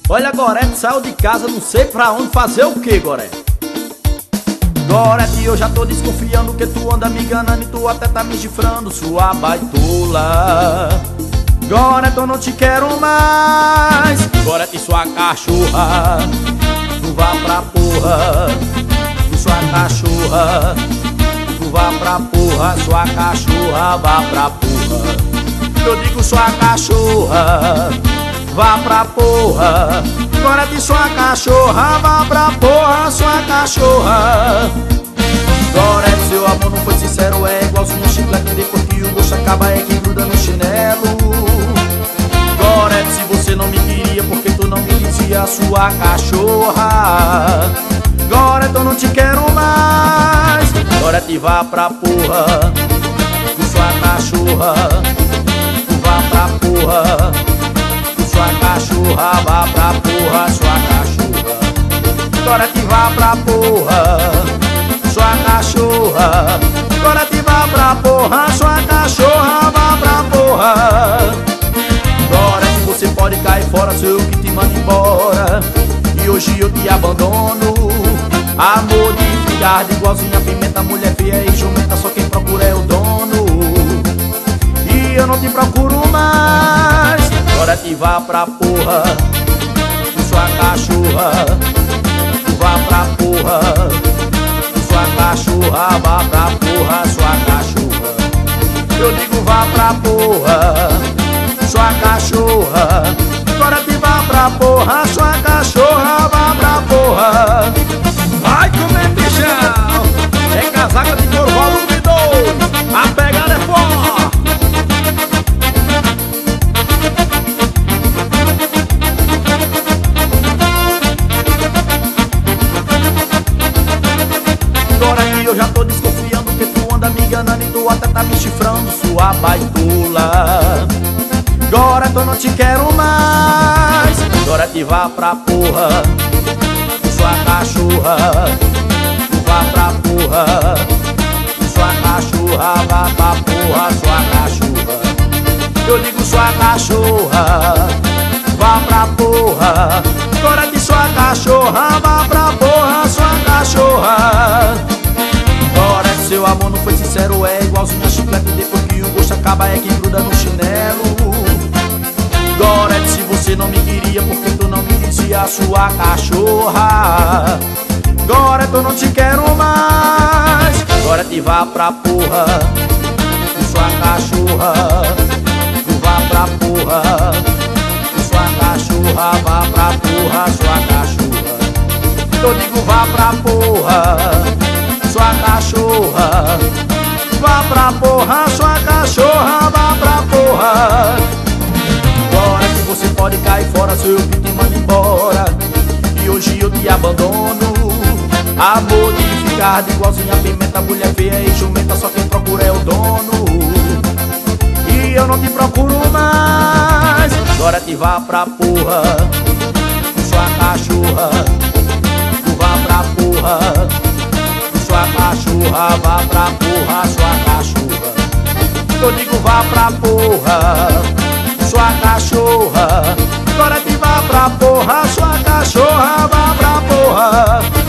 Olha, Gorete saiu de casa, não sei pra onde fazer o que, Gorete? Gorete, eu já tô desconfiando que tu anda me enganando e tu até tá me chifrando, sua baitola. Gorete, eu não te quero mais. Gorete, sua cachorra, tu vá pra porra. Sua cachorra, tu vá pra porra. Sua cachorra, vá pra porra. Eu digo sua cachorra, vá pra porra. Gorete, sua cachorra, vá pra porra. Sua cachorra. Gorete, seu amor não foi sincero, é igualzinho chiclete. Depois que o gosto acaba é que gruda no chinelo. Gorete, se você não me queria, porque tu não me dizia sua cachorra? Gorete, eu não te quero mais. Gorete, vá pra porra. Sua cachorra, tu vá pra porra. Sua cachorra, vá pra porra. Sua cachorra. Gorete, vá pra porra. Sua cachorra. Gorete, vá pra porra. Sua cachorra, vá pra porra. Gorete, você pode cair fora, sou eu que te mando embora. E hoje eu te abandono. Amor de ficar igualzinha pimenta, mulher feia e jumenta, só quem procura é o dono. E eu não te procuro mais. Gorete, vá pra porra. Sua cachorra, tu vá pra porra. Sua cachorra, vá pra porra. Sua cachorra. Eu digo vá pra porra. Sua cachorra. Gorete, vá pra porra. Sua cachorra, vá pra porra. Vai comer bichão. É casaca de couro volume 2. A pegada é forte. Gorete, eu já tô desconfiando que tu anda me enganando e tu até tá me chifrando, sua baitola. Gorete, eu não te quero mais. Gorete, vá pra porra. Sua cachorra, tu vá pra porra. Sua cachorra, vá pra porra. Sua cachorra. Eu digo sua cachorra, vá pra porra. Gorete, sua cachorra, vá pra porra. Sua cachorra. Gorete, seu amor não foi sincero, é igualzinho a chiclete. Depois que o gosto acaba é que gruda no chinelo. Gorete, se você não me queria, porque tu não me dizia sua cachorra? Gorete, eu não te quero mais. Gorete, vá pra porra. Sua cachorra, tu vá pra porra. Sua cachorra, vá pra porra. Sua cachorra. Eu digo vá pra porra. Sua cachorra, vá pra porra. Sua cachorra, vá pra porra. Gorete, você pode cair fora, sou eu que te mando embora. E hoje eu te abandono. Amor de ficar de igualzinha pimenta, mulher feia e jumenta, só quem procura é o dono. E eu não te procuro mais. Gorete, vá pra porra. Sua cachorra, tu vá pra porra. Sua cachorra, vá pra porra. Sua cachorra. Eu digo vá pra porra. Sua cachorra. Gorete, vá pra porra. Sua cachorra, vá pra porra.